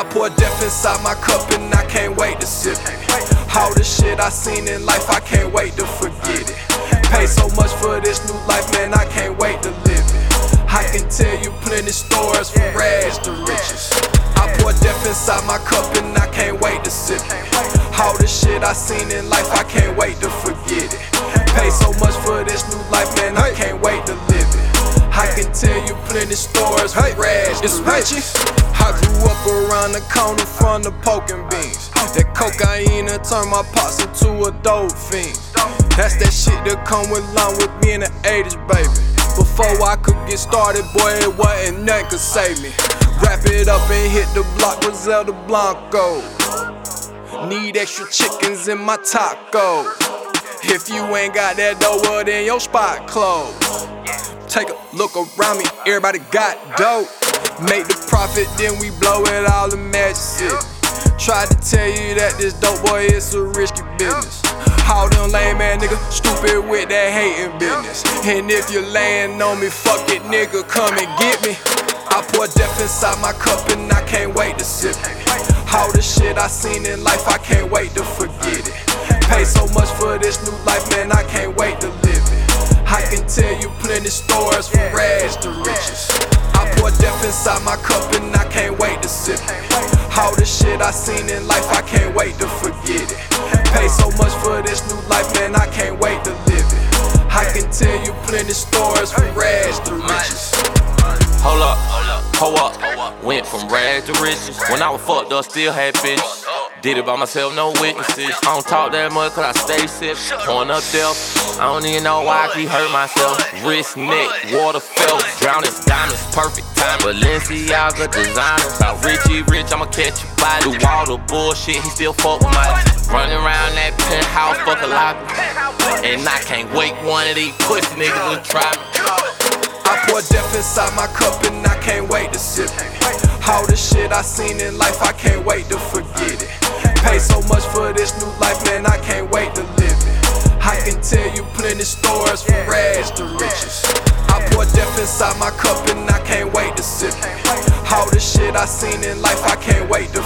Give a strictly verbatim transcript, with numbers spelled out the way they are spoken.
I pour death inside my cup and I can't wait to sip it. All the shit I seen in life, I can't wait to forget it. Pay so much for this new life, man, I can't wait to live it. I can tell you plenty stories from rags to riches. I pour death inside my cup and I can't wait to sip it. All the shit I seen in life, I can't wait to forget it. Pay so much for this new life, man, I can't wait to live it. I can tell you plenty stories from rags to riches. I grew up around the corner from the poking beans. That cocaine and turned my pops into a dope fiend. That's that shit that come along with being an eighties baby. Before I could get started, boy, it wasn't nothing could save me. Wrap it up and hit the block, Griselda Blanco. Need extra chickens in my taco. If you ain't got that dough, well then your spot closed. Take a look around me, everybody got dope. Make the profit, then we blow it all in Magic City. Tried to tell you that this dope boy is a risky business. All them lame ass nigga stupid with that hating business. And if you layin' on me, fuck it nigga, come and get me. I pour death inside my cup and I can't wait to sip it. All the shit I seen in life, I can't wait to forget it. Pay so much for this new life, man, I can't wait to live it. I can tell you plenty stories from rags to riches. I pour death inside my cup and I can't wait to sip it. All the shit I seen in life, I can't wait to forget it. Pay so much for this new life, man, I can't wait to live it. I can tell you plenty stories from rags to riches. Hold up, hold up, went from rags to riches. When I was fucked up, still had bitches. Did it by myself, no witnesses. I don't talk that much cause I stay sick. Pouring up death, I don't even know why I keep hurt myself. Wrist, neck, water felt, drowning diamonds, perfect time. Balenciaga designer, about Richie Rich, I'ma catch you by. Do all the bullshit, he still fuck with my. Running around that penthouse, fuck a locker. And I can't wait one of these pussy niggas to try me. I pour death inside my cup and I can't wait to sip it. All the shit I seen in life, I can't wait to forget it. Pay so much for this new life, man, I can't wait to live it. I can tell you plenty stories from rags to riches. I pour death inside my cup and I can't wait to sip it. All the shit I seen in life, I can't wait to